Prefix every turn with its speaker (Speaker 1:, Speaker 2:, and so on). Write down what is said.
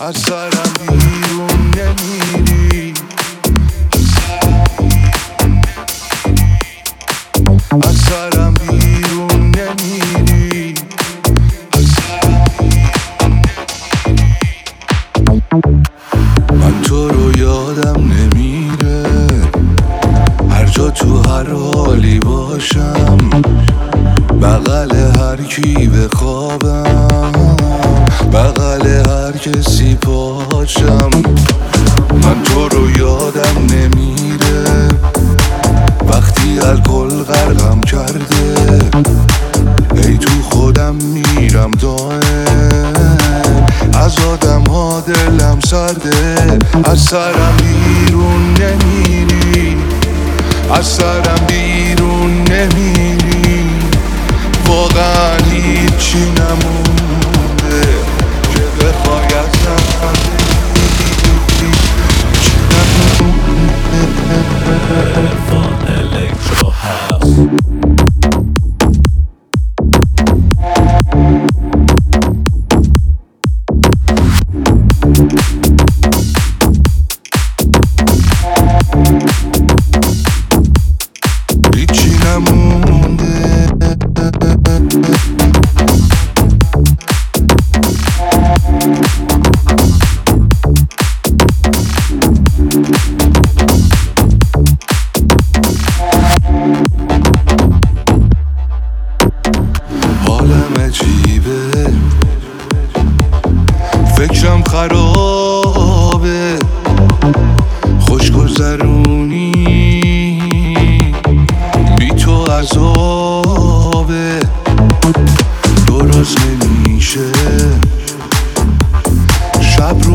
Speaker 1: از سرم بیرون نمیری، از سرم بیرون نمیری، من تو رو یادم نمیره، هر جا تو هر حالی باشم، بغل هر کی بخوابم، بغل هر کسی پاشم. من تو رو یادم نمیره وقتی الکل غرقم کرده، ای تو خودم میرم دائم، از آدم ها دلم سرده، از سرم بیرون نمیری، از سرم بیرون نمیری، واقعا هیچی نمونده که بخوای ازم بگیری.
Speaker 2: Fun Electro House.
Speaker 1: هیچی نمونده. حالم عجیبه، فکرم خرابه، خوش گذرونی بی تو عذابه، درست نمیشه، شب